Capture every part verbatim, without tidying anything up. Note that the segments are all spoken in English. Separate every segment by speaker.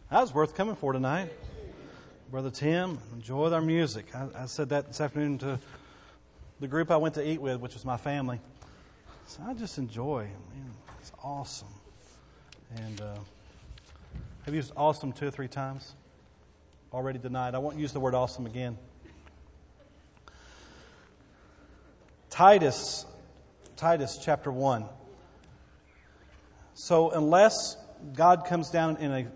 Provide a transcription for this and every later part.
Speaker 1: That was worth coming for tonight. Brother Tim, enjoy our music. I, I said that this afternoon to the group I went to eat with, which was my family. So I just enjoy. Man, it's awesome. And uh, have used awesome two or three times already tonight. I won't use the word awesome again. Titus, Titus chapter one. So unless God comes down in a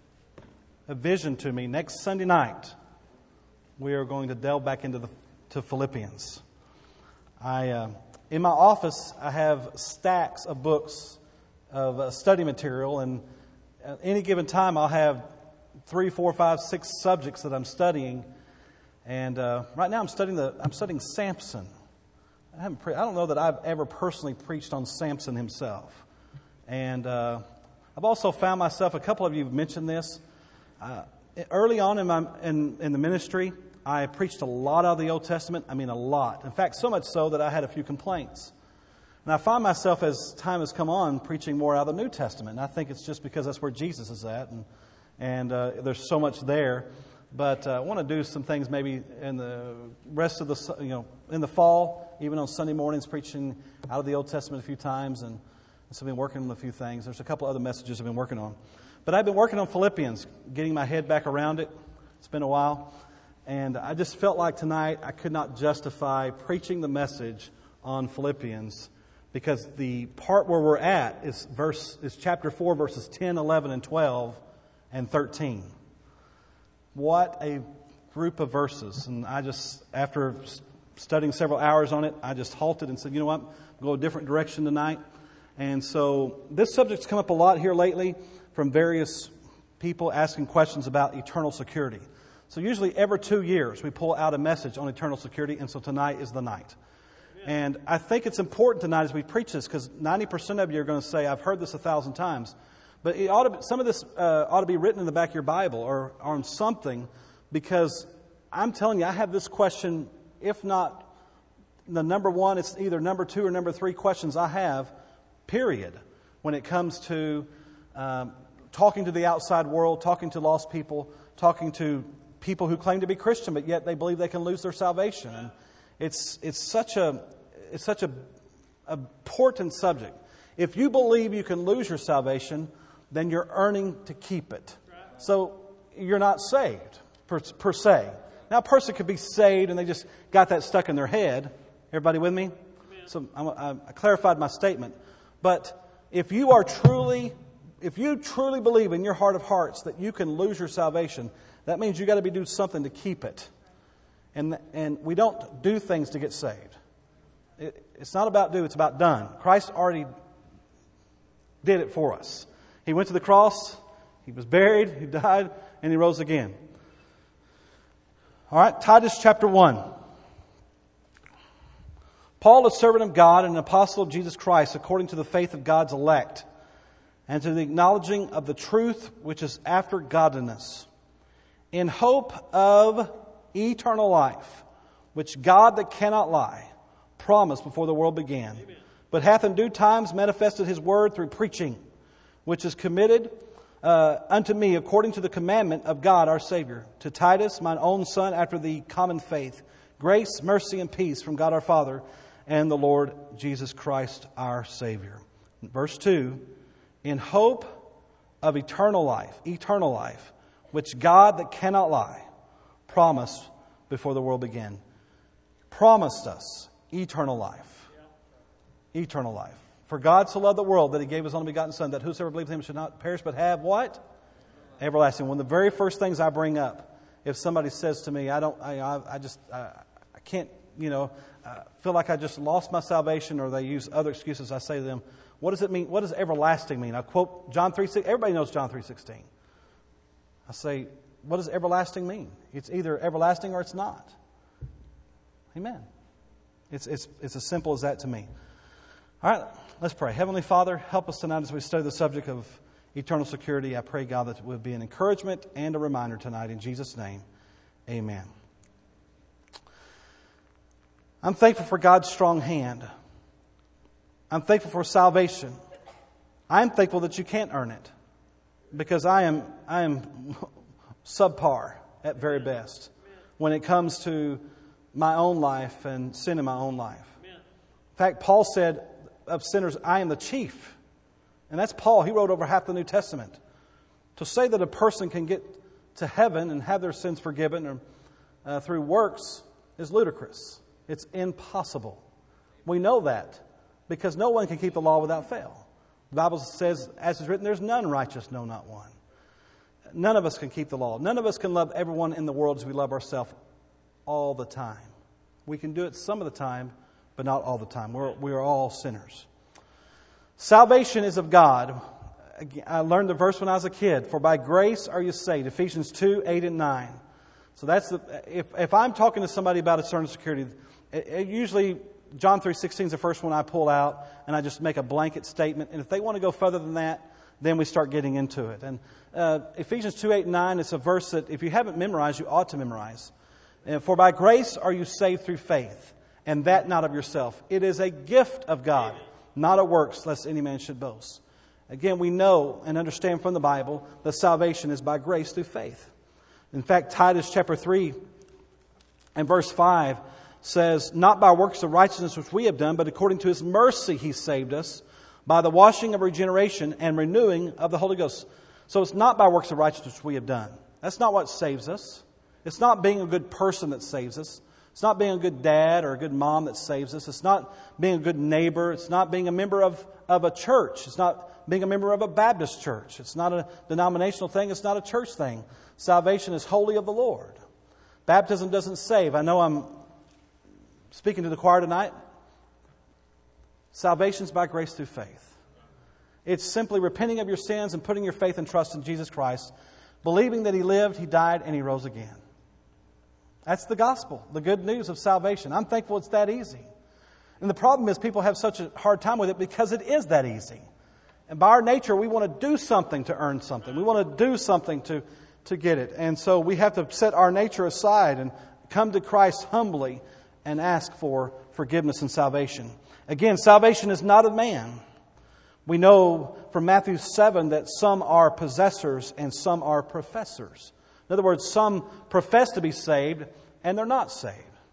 Speaker 1: a vision to me, next Sunday night, we are going to delve back into the to Philippians. I uh, in my office, I have stacks of books of uh, study material, and at any given time, I'll have three, four, five, six subjects that I'm studying. And uh, right now, I'm studying the I'm studying Samson. I haven't pre- I don't know that I've ever personally preached on Samson himself. And uh, I've also found myself, a couple of you have mentioned this. Uh, early on in my in, in the ministry, I preached a lot out of the Old Testament. I mean, a lot. In fact, so much so that I had a few complaints. And I find myself, as time has come on, preaching more out of the New Testament. And I think it's just because that's where Jesus is at, and and uh, there's so much there. But uh, I want to do some things maybe in the rest of the you know in the fall, even on Sunday mornings, preaching out of the Old Testament a few times, and so I've been working on a few things. There's a couple other messages I've been working on. But I've been working on Philippians, getting my head back around it. It's been a while. And I just felt like tonight I could not justify preaching the message on Philippians, because the part where we're at is verse is chapter four, verses ten, eleven, and twelve, and thirteen. What a group of verses. And I just, after studying several hours on it, I just halted and said, you know what, go a different direction tonight. And so this subject's come up a lot here lately from various people asking questions about eternal security. So usually every two years we pull out a message on eternal security, and so tonight is the night. And I think it's important tonight as we preach this, because ninety percent of you are going to say, I've heard this a thousand times. But it ought to be, some of this uh, ought to be written in the back of your Bible or, or on something, because I'm telling you, I have this question, if not the number one, it's either number two or number three questions I have, period, when it comes to um, talking to the outside world, talking to lost people, talking to people who claim to be Christian, but yet they believe they can lose their salvation. And it's it's such a it's such a, a important subject. If you believe you can lose your salvation, then you're earning to keep it. So you're not saved per, per se. Now, a person could be saved and they just got that stuck in their head. Everybody with me? So I, I clarified my statement. But if you are truly, if you truly believe in your heart of hearts that you can lose your salvation, that means you got to be doing something to keep it. And and we don't do things to get saved. It, it's not about do, it's about done. Christ already did it for us. He went to the cross, He was buried, He died, and He rose again. All right, Titus chapter one. Paul, a servant of God and an apostle of Jesus Christ, according to the faith of God's elect, and to the acknowledging of the truth which is after godliness, in hope of eternal life, which God that cannot lie promised before the world began, Amen. But hath in due times manifested His word through preaching, which is committed uh, unto me according to the commandment of God our Savior, to Titus, mine own son, after the common faith, grace, mercy, and peace from God our Father and the Lord Jesus Christ our Savior. Verse two, in hope of eternal life, eternal life, which God that cannot lie promised before the world began. Promised us eternal life. Eternal life. For God so loved the world that He gave His only begotten Son, that whosoever believes in Him should not perish but have what? Everlasting. One of the very first things I bring up, if somebody says to me, I don't, I, I, I just, I, I can't, you know, uh, feel like I just lost my salvation, or they use other excuses, I say to them, what does it mean? What does everlasting mean? I quote John three sixteen. Everybody knows John three sixteen. I say, what does everlasting mean? It's either everlasting or it's not. Amen. It's it's it's as simple as that to me. All right, let's pray. Heavenly Father, help us tonight as we study the subject of eternal security. I pray, God, that it would be an encouragement and a reminder tonight. In Jesus' name, amen. I'm thankful for God's strong hand. I'm thankful for salvation. I'm thankful that you can't earn it. because I am I am subpar at very best when it comes to my own life and sin in my own life. In fact, Paul said of sinners, I am the chief. And that's Paul. He wrote over half the New Testament. To say that a person can get to heaven and have their sins forgiven or, uh, through works is ludicrous. It's impossible. We know that because no one can keep the law without fail. The Bible says, as is written, there's none righteous, no, not one. None of us can keep the law. None of us can love everyone in the world as we love ourselves all the time. We can do it some of the time, but not all the time. We're, we are all sinners. Salvation is of God. I learned the verse when I was a kid. For by grace are you saved. Ephesians two, eight and nine. So that's the, if, if I'm talking to somebody about eternal security, it, it usually John three sixteen is the first one I pull out, and I just make a blanket statement. And if they want to go further than that, then we start getting into it. And uh, Ephesians two, eight and nine is a verse that if you haven't memorized, you ought to memorize. And for by grace are you saved through faith, and that not of yourself. It is a gift of God, not of works, lest any man should boast. Again, we know and understand from the Bible that salvation is by grace through faith. In fact, Titus chapter three and verse five says, not by works of righteousness which we have done, but according to His mercy He saved us by the washing of regeneration and renewing of the Holy Ghost. So it's not by works of righteousness which we have done. That's not what saves us. It's not being a good person that saves us. It's not being a good dad or a good mom that saves us. It's not being a good neighbor. It's not being a member of, of a church. It's not being a member of a Baptist church. It's not a denominational thing. It's not a church thing. Salvation is wholly of the Lord. Baptism doesn't save. I know I'm speaking to the choir tonight. Salvation is by grace through faith. It's simply repenting of your sins and putting your faith and trust in Jesus Christ, believing that He lived, He died, and He rose again. That's the gospel, the good news of salvation. I'm thankful it's that easy. And the problem is people have such a hard time with it because it is that easy. And by our nature, we want to do something to earn something. We want to do something to, to get it. And so we have to set our nature aside and come to Christ humbly and ask for forgiveness and salvation. Again, salvation is not of man. We know from Matthew seven that some are possessors and some are professors. In other words, some profess to be saved and they're not saved.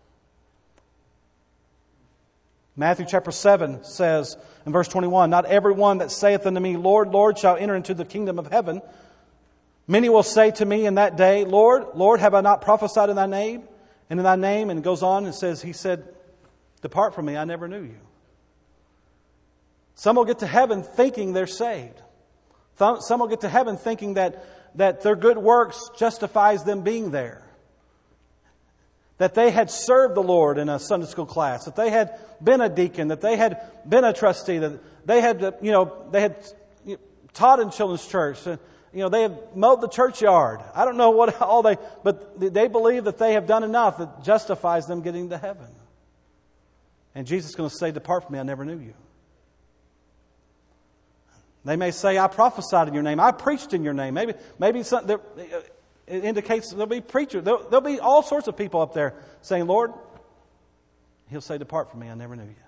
Speaker 1: Matthew chapter seven says in verse twenty-one, not everyone that saith unto me, Lord, Lord, shall enter into the kingdom of heaven. Many will say to me in that day, Lord, Lord, have I not prophesied in thy name? And in thy name, and it goes on and says, He said, depart from me, I never knew you. Some will get to heaven thinking they're saved. Some will get to heaven thinking that, that their good works justifies them being there. That they had served the Lord in a Sunday school class. That they had been a deacon. That they had been a trustee. That they had, you know, they had taught in children's church. You know, they have mowed the churchyard. I don't know what all they, but they believe that they have done enough that justifies them getting to heaven. And Jesus is going to say, depart from me, I never knew you. They may say, I prophesied in your name. I preached in your name. Maybe, maybe something, it indicates there'll be preachers. There'll, there'll be all sorts of people up there saying, Lord, He'll say, depart from me, I never knew you.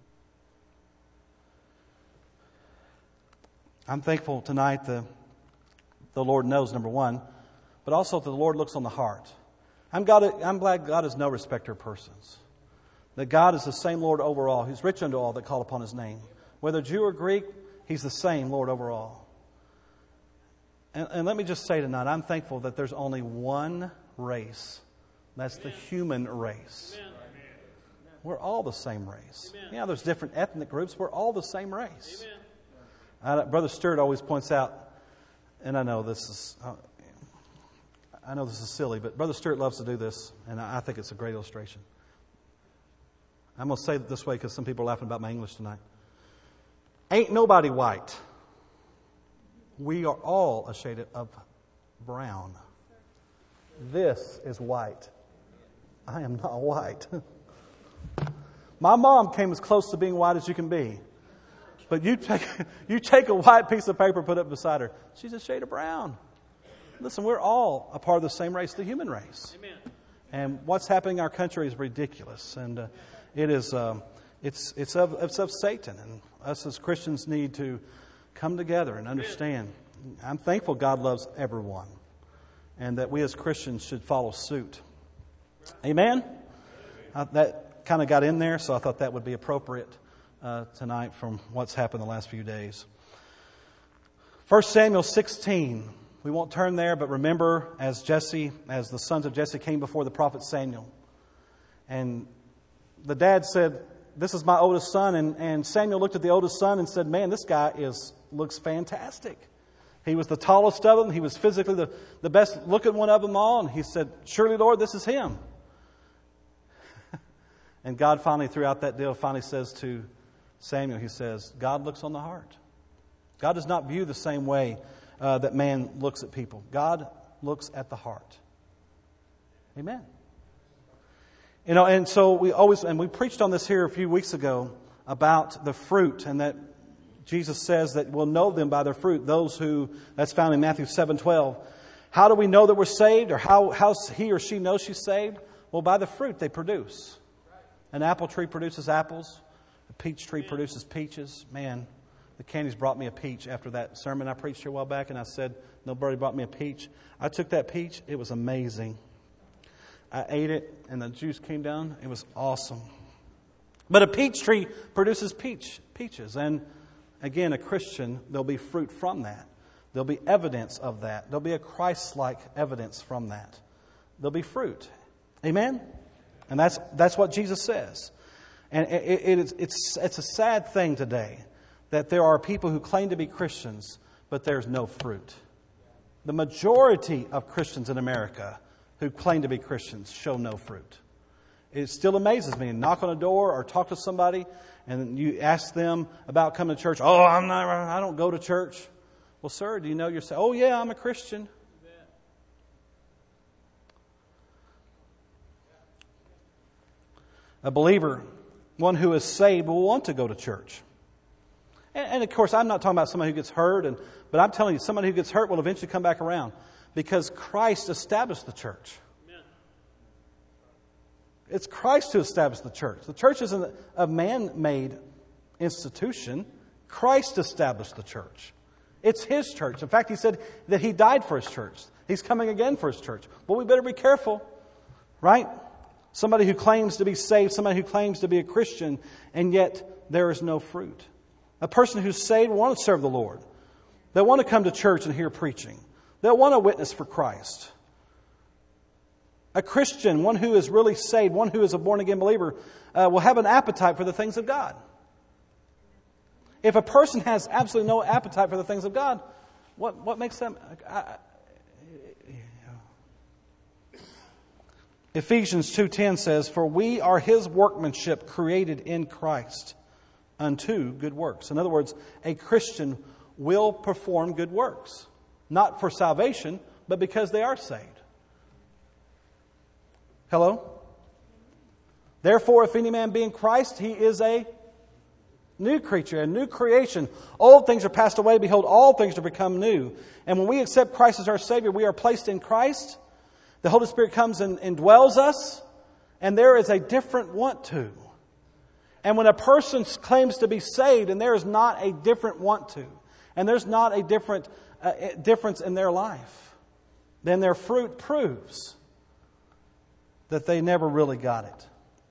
Speaker 1: I'm thankful tonight that the Lord knows, number one, but also that the Lord looks on the heart. I'm, God, I'm glad God is no respecter of persons. That God is the same Lord over all. He's rich unto all that call upon His name. Whether Jew or Greek, He's the same Lord over all. And, and let me just say tonight, I'm thankful that there's only one race. That's Amen. The human race. Amen. We're all the same race. Amen. Yeah, there's different ethnic groups. We're all the same race. Uh, Brother Stewart always points out, and I know this is, uh, I know this is silly, but Brother Stewart loves to do this, and I, I think it's a great illustration. I'm going to say it this way because some people are laughing about my English tonight. Ain't nobody white. We are all a shade of brown. This is white. I am not white. My mom came as close to being white as you can be. But you take, you take a white piece of paper, put it beside her. She's a shade of brown. Listen, we're all a part of the same race, the human race. Amen. And what's happening in our country is ridiculous. And uh, it is, um, it's, it's, of, it's of Satan. And us as Christians need to come together and understand I'm thankful God loves everyone, and that we as Christians should follow suit. Amen? Uh, that kind of got in there, so I thought that would be appropriate uh, tonight from what's happened the last few days. First Samuel sixteen. We won't turn there, but remember as Jesse, as the sons of Jesse came before the prophet Samuel. And the dad said, "This is my oldest son." And, and Samuel looked at the oldest son and said, "Man, this guy is looks fantastic." He was the tallest of them. He was physically the, the best looking one of them all. And he said, "Surely, Lord, this is him." And God finally, throughout that deal, finally says to Samuel, he says, God looks on the heart. God does not view the same way uh, that man looks at people. God looks at the heart. Amen. You know, and so we always, and we preached on this here a few weeks ago about the fruit, and that Jesus says that we'll know them by their fruit. Those who, that's found in Matthew seven twelve. How do we know that we're saved, or how, how he or she knows she's saved? Well, by the fruit they produce. An apple tree produces apples. A peach tree produces peaches. Man, the Candies brought me a peach after that sermon I preached here a while back, and I said, nobody brought me a peach. I took that peach. It was amazing. I ate it, and the juice came down. It was awesome. But a peach tree produces peach peaches. And again, a Christian, there'll be fruit from that. There'll be evidence of that. There'll be a Christ-like evidence from that. There'll be fruit. Amen? And that's that's what Jesus says. And it, it, it's, it's, it's a sad thing today that there are people who claim to be Christians, but there's no fruit. The majority of Christians in America who claim to be Christians show no fruit. It still amazes me. Knock on a door or talk to somebody, and you ask them about coming to church. Oh, I'm not. I don't go to church. Well, sir, do you know you're saved? Oh, yeah, I'm a Christian. A believer, one who is saved, will want to go to church. And, and of course, I'm not talking about somebody who gets hurt, and, but I'm telling you, somebody who gets hurt will eventually come back around because Christ established the church. Amen. It's Christ who established the church. The church isn't a man-made institution. Christ established the church. It's His church. In fact, He said that He died for His church. He's coming again for His church. Well, we better be careful, right? Somebody who claims to be saved, somebody who claims to be a Christian, and yet there is no fruit. A person who's saved will want to serve the Lord. They'll want to come to church and hear preaching. They'll want to witness for Christ. A Christian, one who is really saved, one who is a born-again believer, uh, will have an appetite for the things of God. If a person has absolutely no appetite for the things of God, what, what makes them... I, Ephesians two ten says, "For we are His workmanship created in Christ unto good works." In other words, a Christian will perform good works. Not for salvation, but because they are saved. Hello? "Therefore, if any man be in Christ, he is a new creature, a new creation. Old things are passed away. Behold, all things are become new." And when we accept Christ as our Savior, we are placed in Christ. The Holy Spirit comes and, and dwells us, and there is a different want to. And when a person claims to be saved, and there is not a different want to, and there's not a different uh, difference in their life, then their fruit proves that they never really got it.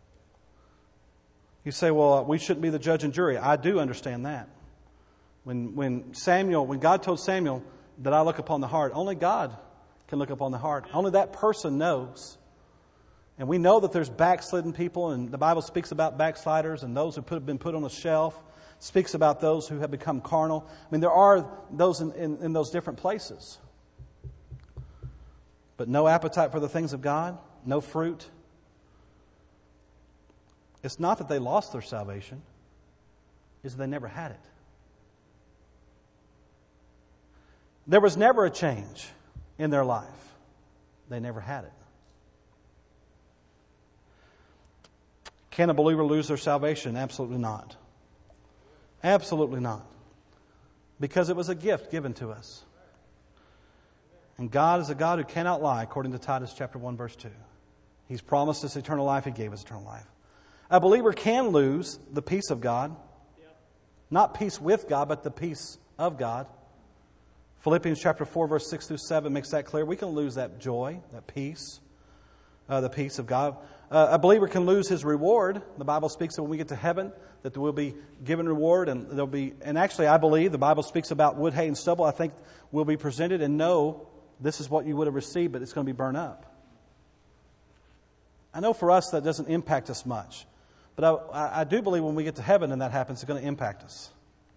Speaker 1: You say, well, we shouldn't be the judge and jury. I do understand that. When when Samuel, when God told Samuel that I look upon the heart, only God can look upon the heart. Only that person knows. And we know that there's backslidden people, and the Bible speaks about backsliders and those who have been put on a shelf. Speaks about those who have become carnal. I mean, there are those in, in, in those different places. But no appetite for the things of God, no fruit. It's not that they lost their salvation. It's that they never had it. There was never a change in their life. They never had it. Can a believer lose their salvation? Absolutely not. Absolutely not. Because it was a gift given to us. And God is a God who cannot lie, according to Titus chapter one, verse two. He's promised us eternal life. He gave us eternal life. A believer can lose the peace of God. Not peace with God, but the peace of God. Philippians chapter four, verse six through seven makes that clear. We can lose that joy, that peace, uh, the peace of God. Uh, a believer can lose his reward. The Bible speaks that when we get to heaven, that there will be given reward, and there'll be. And actually, I believe the Bible speaks about wood, hay, and stubble. I think will be presented and know this is what you would have received, but it's going to be burned up. I know for us that doesn't impact us much, but I, I do believe when we get to heaven and that happens, it's going to impact us.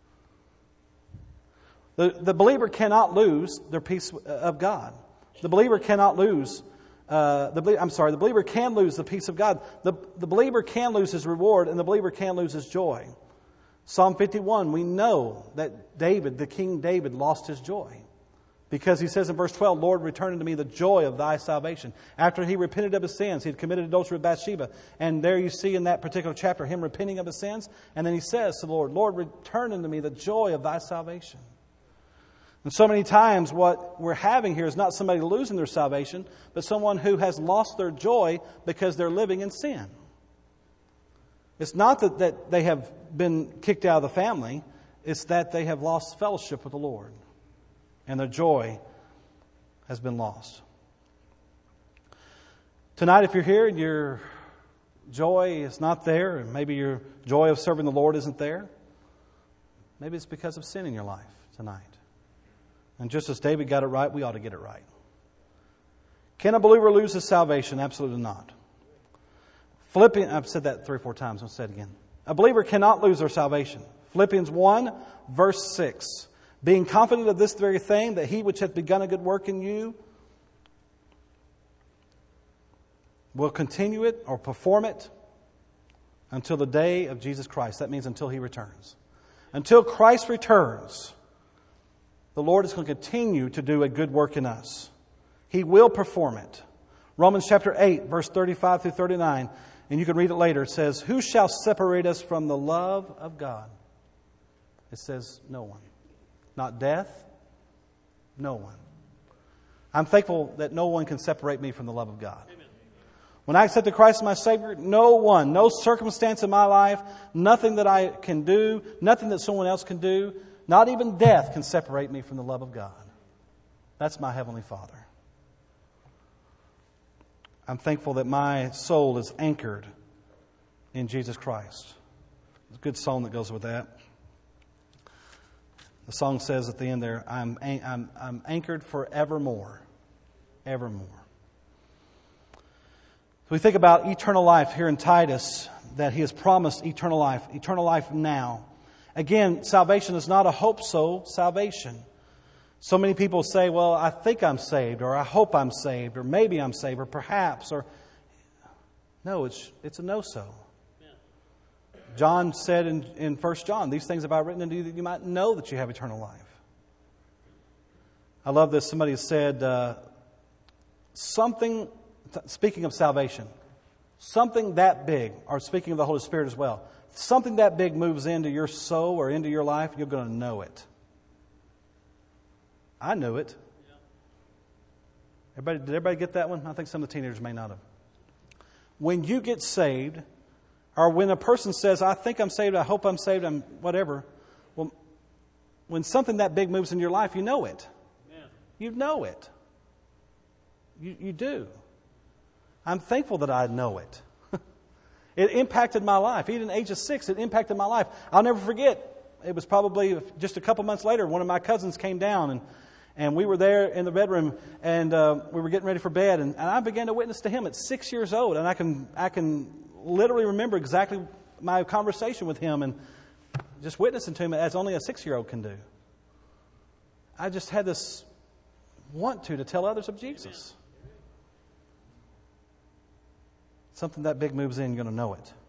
Speaker 1: The, the believer cannot lose their peace of God. The believer cannot lose. Uh, the I'm sorry. The believer can lose the peace of God. The, the believer can lose his reward, and the believer can lose his joy. Psalm fifty-one, we know that David, the King David, lost his joy. Because he says in verse twelve, Lord, return unto me the joy of thy salvation. After he repented of his sins, he had committed adultery with Bathsheba. And there you see in that particular chapter him repenting of his sins. And then he says to the Lord, Lord, return unto me the joy of thy salvation. And so many times what we're having here is not somebody losing their salvation, but someone who has lost their joy because they're living in sin. It's not that, that they have been kicked out of the family. It's that they have lost fellowship with the Lord. And their joy has been lost. Tonight, if you're here and your joy is not there, and maybe your joy of serving the Lord isn't there, maybe it's because of sin in your life tonight. And just as David got it right, we ought to get it right. Can a believer lose his salvation? Absolutely not. Philippians, I've said that three or four times. I'll say it again. A believer cannot lose their salvation. Philippians one, verse six. Being confident of this very thing, that he which hath begun a good work in you will continue it or perform it until the day of Jesus Christ. That means until He returns. Until Christ returns, the Lord is going to continue to do a good work in us. He will perform it. Romans chapter eight, verse thirty-five through thirty-nine, and you can read it later. It says, who shall separate us from the love of God? It says, no one. Not death, no one. I'm thankful that no one can separate me from the love of God. Amen. When I accepted Christ as my Savior, no one, no circumstance in my life, nothing that I can do, nothing that someone else can do, not even death can separate me from the love of God. That's my Heavenly Father. I'm thankful that my soul is anchored in Jesus Christ. There's a good song that goes with that. The song says at the end there, I'm, I'm, I'm anchored forevermore. Evermore. We think about eternal life here in Titus, that he has promised eternal life. Eternal life now. Again, salvation is not a hope-so salvation. So many people say, well, I think I'm saved, or I hope I'm saved, or maybe I'm saved, or perhaps, or... No, it's, it's a no-so. John said in, in First John, these things have I written unto you that you might know that you have eternal life. I love this. Somebody said, uh, something, speaking of salvation, something that big, or speaking of the Holy Spirit as well, something that big moves into your soul or into your life, you're going to know it. I knew it. Everybody, did everybody get that one? I think some of the teenagers may not have. When you get saved, or when a person says, I think I'm saved, I hope I'm saved, I'm whatever. Well, when something that big moves in your life, you know it. Amen. You know it. You, you do. I'm thankful that I know it. It impacted my life. Even at the age of six, it impacted my life. I'll never forget. It was probably just a couple months later, one of my cousins came down, and, and we were there in the bedroom, and uh, we were getting ready for bed, and, and I began to witness to him at six years old, and I can I can literally remember exactly my conversation with him and just witnessing to him as only a six-year-old can do. I just had this want to to tell others of Jesus. Something that big moves in, you're going to know it.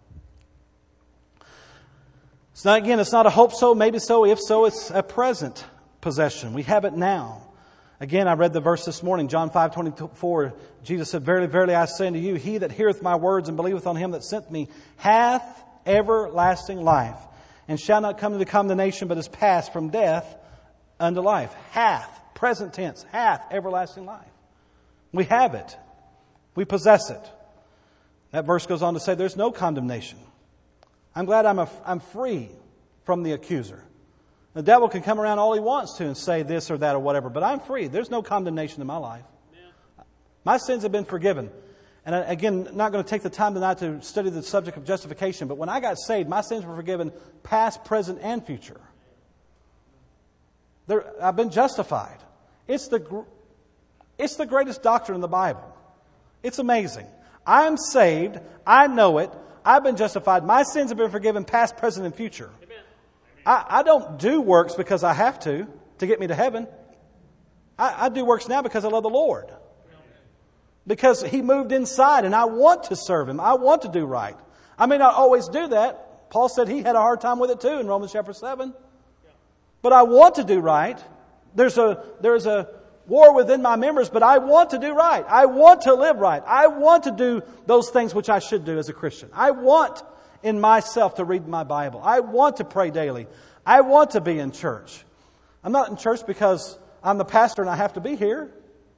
Speaker 1: It's not, again, it's not a hope so, maybe so. If so, it's a present possession. We have it now. Again, I read the verse this morning, John five twenty-four. Jesus said, verily, verily, I say unto you, he that heareth my words and believeth on him that sent me hath everlasting life, and shall not come into condemnation, but is passed from death unto life. Hath, present tense, hath everlasting life. We have it. We possess it. That verse goes on to say there's no condemnation. I'm glad I'm, a, I'm free from the accuser. The devil can come around all he wants to and say this or that or whatever, but I'm free. There's no condemnation in my life. My sins have been forgiven. And again, not going to take the time tonight to study the subject of justification, but when I got saved, my sins were forgiven past, present, and future. There, I've been justified. It's the, it's the greatest doctrine in the Bible. It's amazing. I'm saved. I know it. I've been justified. My sins have been forgiven past, present, and future. I, I don't do works because I have to, to get me to heaven. I, I do works now because I love the Lord. Because He moved inside and I want to serve Him. I want to do right. I may not always do that. Paul said he had a hard time with it too in Romans chapter seven. But I want to do right. There's a, there's a war within my members, but I want to do right. I want to live right. I want to do those things which I should do as a Christian. I want in myself to read my Bible. I want to pray daily. I want to be in church. I'm not in church because I'm the pastor and I have to be here.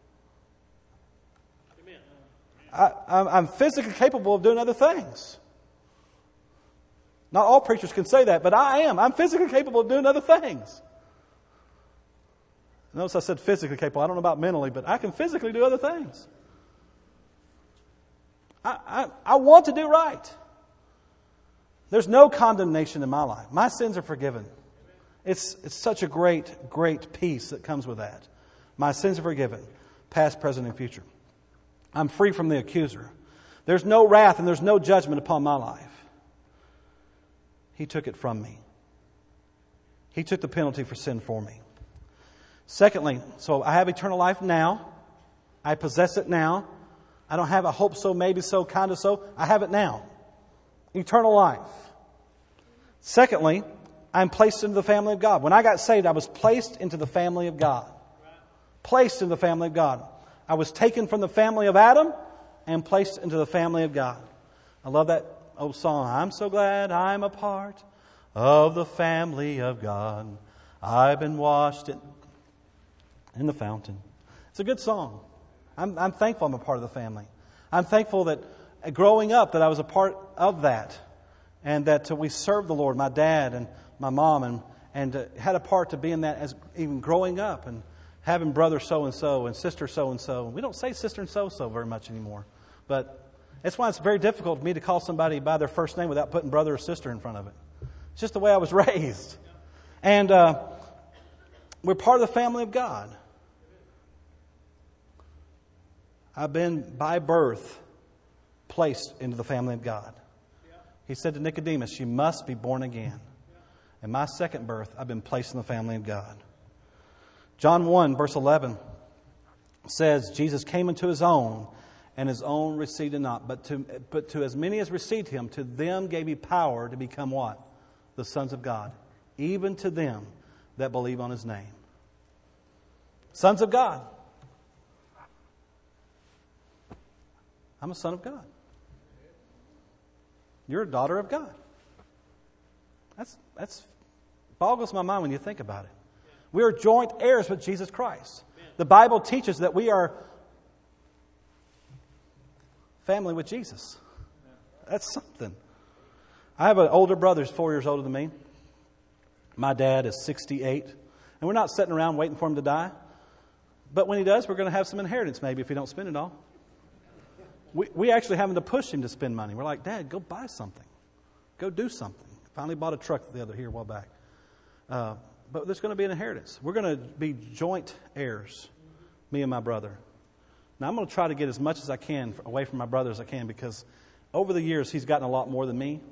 Speaker 1: I, I'm physically capable of doing other things. Not all preachers can say that, but I am. I'm physically capable of doing other things. Notice I said physically capable. I don't know about mentally, but I can physically do other things. I, I, I want to do right. There's no condemnation in my life. My sins are forgiven. It's, it's such a great, great peace that comes with that. My sins are forgiven, past, present, and future. I'm free from the accuser. There's no wrath and there's no judgment upon my life. He took it from me. He took the penalty for sin for me. Secondly, so I have eternal life now. I possess it now. I don't have a hope so, maybe so, kind of so. I have it now. Eternal life. Secondly, I'm placed into the family of God. When I got saved, I was placed into the family of God. Placed in the family of God. I was taken from the family of Adam and placed into the family of God. I love that old song. I'm so glad I'm a part of the family of God. I've been washed in, in the fountain. It's a good song. I'm, I'm thankful I'm a part of the family. I'm thankful that growing up that I was a part of that. And that we served the Lord, my dad and my mom, and, and uh, had a part to be in that as even growing up and having brother so-and-so and sister so-and-so. We don't say sister and so-so very much anymore. But that's why it's very difficult for me to call somebody by their first name without putting brother or sister in front of it. It's just the way I was raised. And uh, we're part of the family of God. I've been, by birth, placed into the family of God. He said to Nicodemus, you must be born again. In my second birth, I've been placed in the family of God. John one, verse eleven says, Jesus came into His own, and His own received Him not. But to, but to as many as received Him, to them gave He power to become what? The sons of God. Even to them that believe on His name. Sons of God. I'm a son of God. You're a daughter of God. That's that's boggles my mind when you think about it. We are joint heirs with Jesus Christ. The Bible teaches that we are family with Jesus. That's something. I have an older brother who's four years older than me. My dad is sixty-eight. And we're not sitting around waiting for him to die. But when he does, we're going to have some inheritance maybe if he don't spend it all. We we actually having to push him to spend money. We're like, Dad, go buy something. Go do something. Finally bought a truck the other here a while back. Uh, but there's going to be an inheritance. We're going to be joint heirs, me and my brother. Now, I'm going to try to get as much as I can away from my brother as I can because over the years, he's gotten a lot more than me.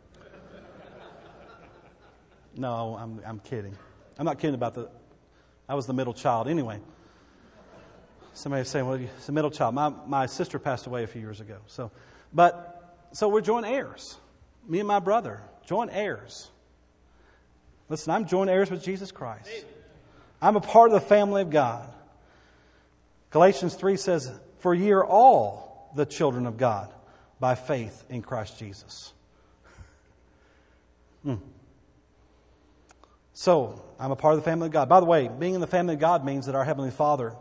Speaker 1: No, I'm I'm kidding. I'm not kidding about the... I was the middle child. Anyway. Somebody saying, well, it's a middle child. My my sister passed away a few years ago. So, but so we're joint heirs. Me and my brother, joint heirs. Listen, I'm joint heirs with Jesus Christ. I'm a part of the family of God. Galatians three says, for ye are all the children of God by faith in Christ Jesus. Hmm. So, I'm a part of the family of God. By the way, being in the family of God means that our Heavenly Father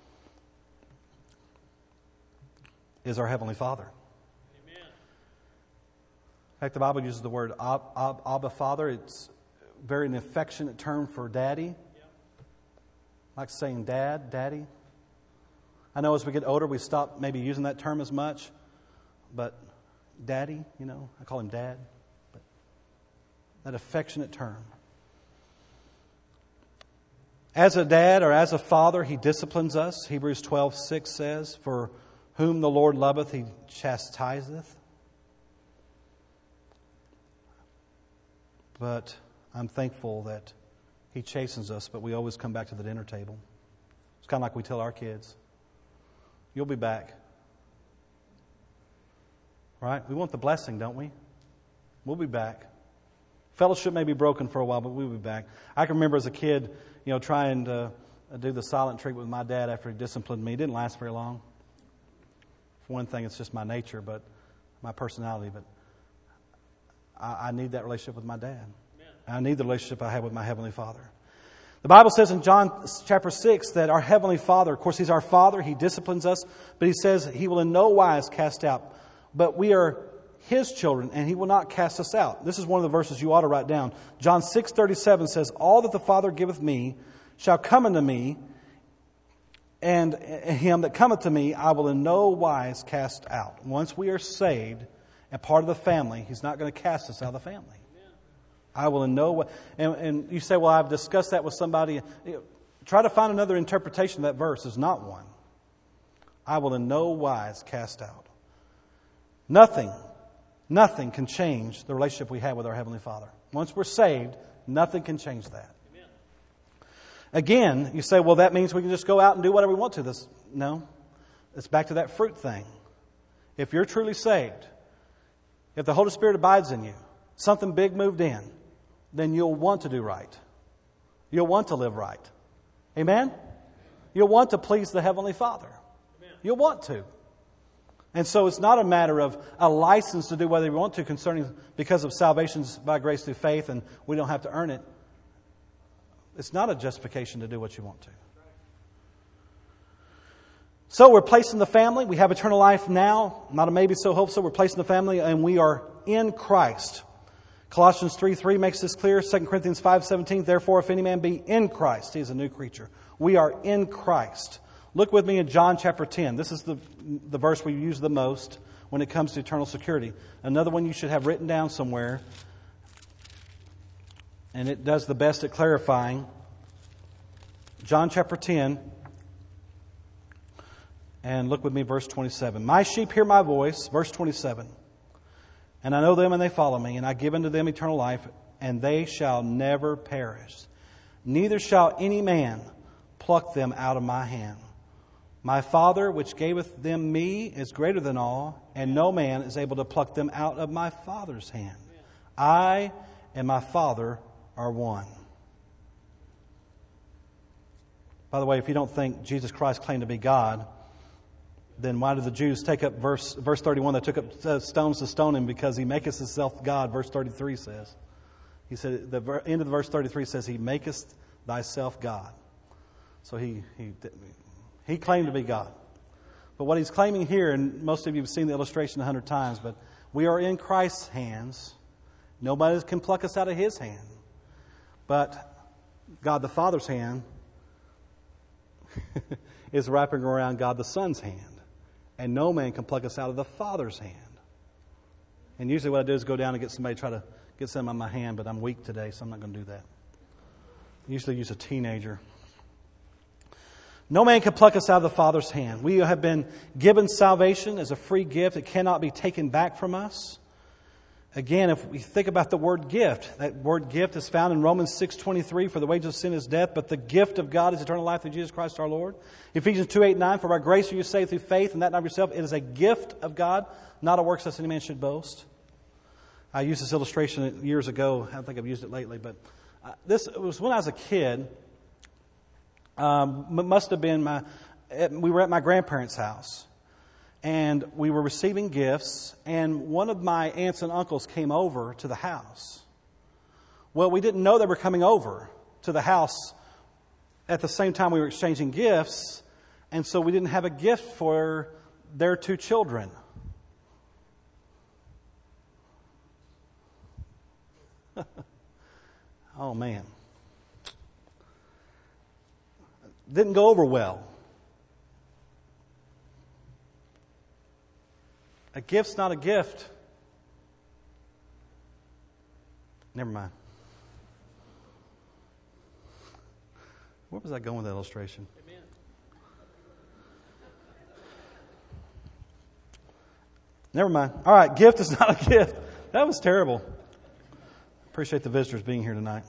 Speaker 1: is our Heavenly Father. Amen. In fact, the Bible uses the word Ab, Ab, Abba Father. It's very an affectionate term for daddy. I like saying dad, daddy. I know as we get older, we stop maybe using that term as much. But daddy, you know, I call him dad. But that affectionate term. As a dad or as a father, he disciplines us. Hebrews twelve six says, "For whom the Lord loveth, he chastiseth." But I'm thankful that he chastens us, but we always come back to the dinner table. It's kind of like we tell our kids, "You'll be back." Right? We want the blessing, don't we? We'll be back. Fellowship may be broken for a while, but we'll be back. I can remember as a kid, you know, trying to do the silent treatment with my dad after he disciplined me. It didn't last very long. For one thing, it's just my nature, but my personality. But I, I need that relationship with my dad. Amen. I need the relationship I have with my Heavenly Father. The Bible says in John chapter six that our Heavenly Father, of course, He's our Father. He disciplines us, but He says He will in no wise cast out. But we are His children, and He will not cast us out. This is one of the verses you ought to write down. John six thirty-seven says, "All that the Father giveth me shall come unto me, and him that cometh to me I will in no wise cast out." Once we are saved and part of the family, He's not going to cast us out of the family. Amen. I will in no way. And, and you say, "Well, I've discussed that with somebody." Try to find another interpretation of that verse. There's not one. I will in no wise cast out. Nothing, nothing can change the relationship we have with our Heavenly Father. Once we're saved, nothing can change that. Amen. Again, you say, "Well, that means we can just go out and do whatever we want to." This, no. It's back to that fruit thing. If you're truly saved, if the Holy Spirit abides in you, something big moved in, then you'll want to do right. You'll want to live right. Amen? You'll want to please the Heavenly Father. Amen. You'll want to. And so it's not a matter of a license to do whatever we want to concerning because of salvation's by grace through faith and we don't have to earn it. It's not a justification to do what you want to. So we're placed in the family. We have eternal life now. Not a maybe so hope so. We're placed in the family and we are in Christ. Colossians three three makes this clear. Second Corinthians five seventeen, "Therefore if any man be in Christ, he is a new creature." We are in Christ. Look with me in John chapter ten. This is the, the verse we use the most when it comes to eternal security. Another one you should have written down somewhere. And it does the best at clarifying. John chapter ten. And look with me, verse twenty-seven. "My sheep hear my voice," verse twenty-seven. "And I know them and they follow me, and I give unto them eternal life, and they shall never perish. Neither shall any man pluck them out of my hand. My Father, which gaveth them me, is greater than all, and no man is able to pluck them out of my Father's hand. I and my Father are one." By the way, if you don't think Jesus Christ claimed to be God, then why did the Jews take up verse verse thirty-one? They took up uh, stones to stone Him because He maketh Himself God, verse thirty-three says. He said, the end of the verse thirty-three says, "He maketh thyself God." So he, he, he claimed to be God. But what He's claiming here, and most of you have seen the illustration a hundred times, but we are in Christ's hands. Nobody can pluck us out of His hand. But God the Father's hand is wrapping around God the Son's hand. And no man can pluck us out of the Father's hand. And usually what I do is go down and get somebody, try to get some on my hand, but I'm weak today, so I'm not going to do that. I usually use a teenager. No man can pluck us out of the Father's hand. We have been given salvation as a free gift. It cannot be taken back from us. Again, if we think about the word gift, that word gift is found in Romans six twenty-three, "For the wages of sin is death, but the gift of God is eternal life through Jesus Christ our Lord." Ephesians two eight nine, "For by grace are you saved through faith, and that not of yourself. It is a gift of God, not a works lest any man should boast." I used this illustration years ago. I don't think I've used it lately, but uh, this was when I was a kid. Um, must have been my. We were at my grandparents' house. And we were receiving gifts, and one of my aunts and uncles came over to the house. Well, we didn't know they were coming over to the house at the same time we were exchanging gifts, and so we didn't have a gift for their two children. Oh, man. Didn't go over well. A gift's not a gift. Never mind. Where was I going with that illustration? Amen. Never mind. All right, gift is not a gift. That was terrible. Appreciate the visitors being here tonight.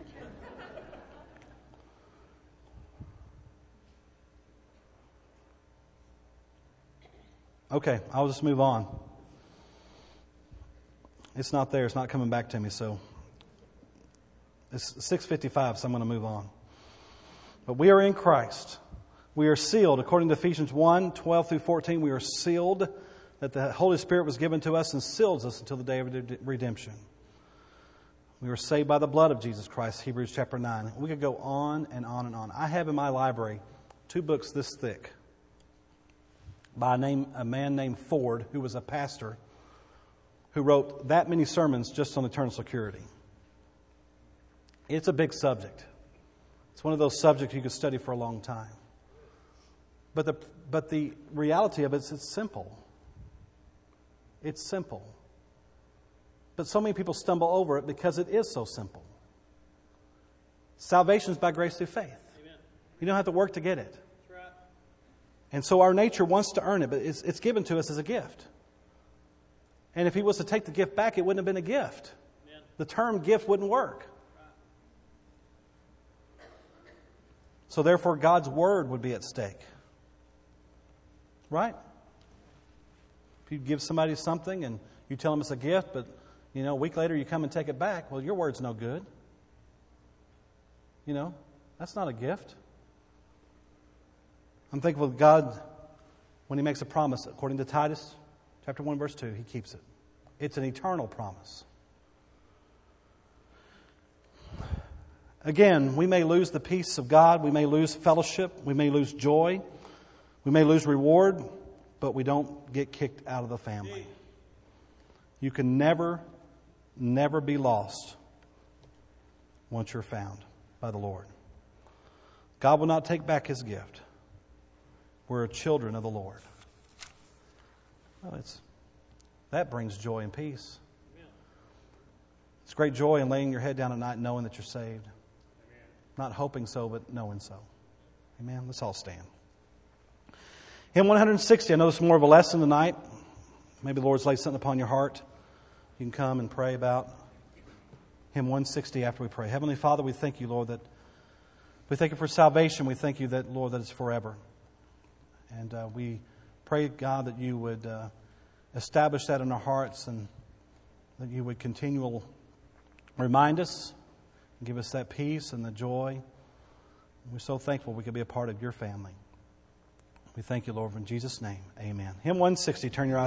Speaker 1: Okay, I'll just move on. It's not there. It's not coming back to me, so it's six fifty-five, so I'm going to move on. But we are in Christ. We are sealed. According to Ephesians one, twelve through fourteen, we are sealed, that the Holy Spirit was given to us and seals us until the day of redemption. We were saved by the blood of Jesus Christ, Hebrews chapter nine. We could go on and on and on. I have in my library two books this thick by a, name, a man named Ford, who was a pastor, who wrote that many sermons just on eternal security. It's a big subject. It's one of those subjects you could study for a long time. But the, but the reality of it is it's simple. It's simple. But so many people stumble over it because it is so simple. Salvation is by grace through faith. Amen. You don't have to work to get it. That's right. And so our nature wants to earn it, but it's, it's given to us as a gift. And if he was to take the gift back, it wouldn't have been a gift. Amen. The term gift wouldn't work. So therefore, God's word would be at stake. Right? If you give somebody something and you tell them it's a gift, but you know, a week later you come and take it back, well, your word's no good. You know, that's not a gift. I'm thankful that God, when He makes a promise, according to Titus chapter one, verse two, He keeps it. It's an eternal promise. Again, we may lose the peace of God. We may lose fellowship. We may lose joy. We may lose reward, but we don't get kicked out of the family. You can never, never be lost once you're found by the Lord. God will not take back His gift. We're children of the Lord. Well, it's, that brings joy and peace. It's great joy in laying your head down at night knowing that you're saved. Not hoping so, but knowing so. Amen. Let's all stand. Hymn one sixty. I know it's more of a lesson tonight. Maybe the Lord's laid something upon your heart. You can come and pray about Hymn one sixty after we pray. Heavenly Father, we thank You, Lord, that we thank You for salvation. We thank You that, Lord, that it's forever. And uh, we pray, God, that You would uh, establish that in our hearts and that You would continually remind us, give us that peace and the joy. We're so thankful we could be a part of Your family. We thank You, Lord, in Jesus' name. Amen. Hymn one sixty, turn your eyes.